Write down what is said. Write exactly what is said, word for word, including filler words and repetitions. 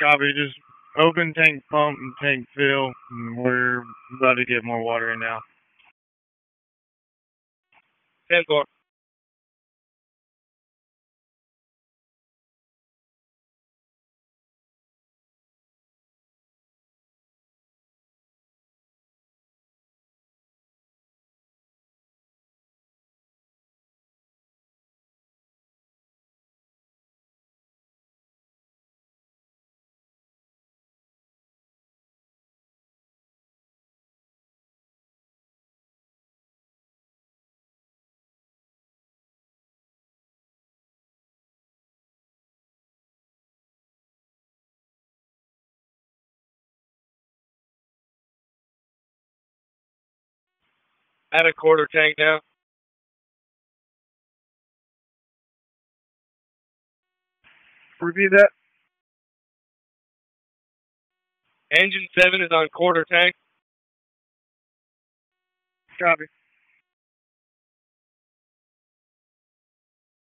Copy. Just open tank pump and tank fill. And we're about to get more water in now. ten four. At a quarter tank now. Repeat that. Engine seven is on quarter tank. Copy.